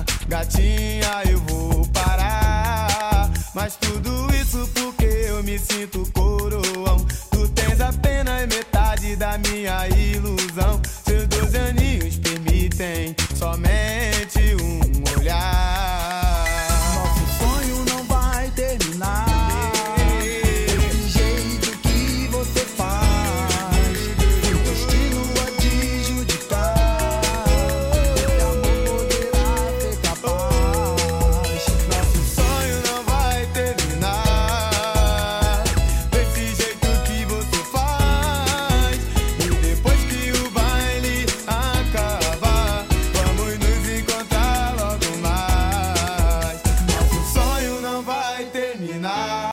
gatinha, eu vou parar. Mas tudo isso porque eu me sinto coroão. Tu tens apenas metade da minha ilusão.